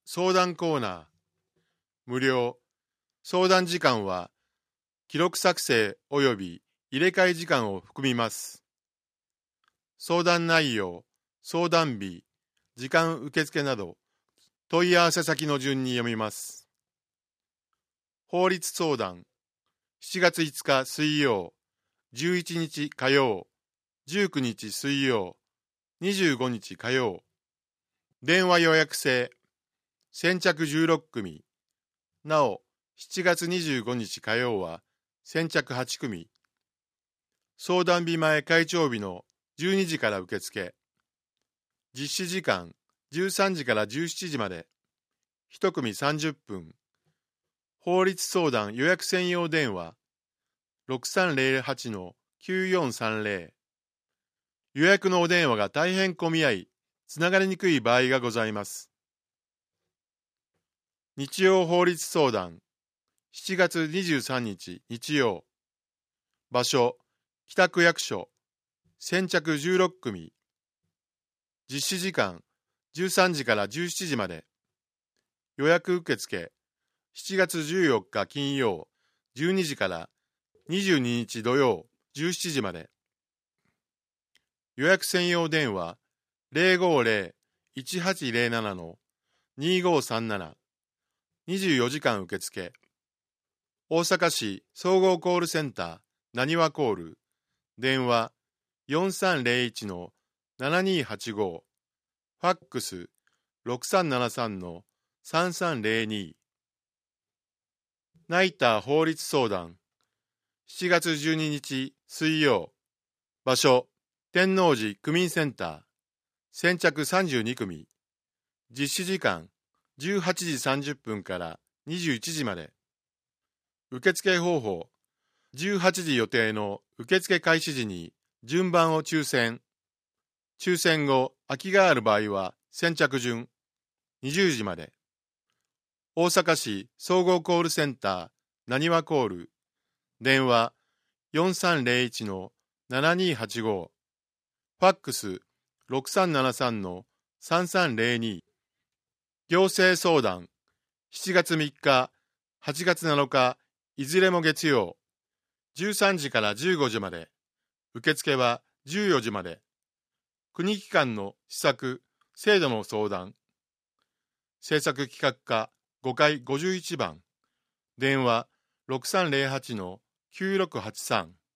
相談コーナー。無料。相談時間は、記録作成及び入れ替え時間を含みます。相談内容、相談日、時間受付など、問い合わせ先の順に読みます。法律相談。7月5日水曜、11日火曜、19日水曜、25日火曜。電話予約制。先着16組。なお、7月25日火曜は先着8組。相談日前開帳日の12時から受付。実施時間13時から17時まで。1組30分。法律相談予約専用電話 6308-9430。予約のお電話が大変混み合い、つながりにくい場合がございます。日曜法律相談。7月23日日曜。場所、北区役所。先着16組。実施時間13時から17時まで。予約受付。7月14日金曜12時から22日土曜17時まで。予約専用電話 050-1807-2537。24時間受付。大阪市総合コールセンターなにわコール。電話 4301-7285。ファックス 6373-3302。ナイター法律相談。7月12日水曜。場所、天王寺区民センター。先着32組。実施時間18時30分から21時まで。受付方法。18時予定の受付開始時に順番を抽選。抽選後、空きがある場合は先着順。20時まで。大阪市総合コールセンターなにわコール。電話 4301-7285。ファックス 6373-3302。行政相談。7月3日、8月7日、いずれも月曜。13時から15時まで。受付は14時まで。国機関の施策、制度の相談。政策企画課5階51番。電話 6308-9683。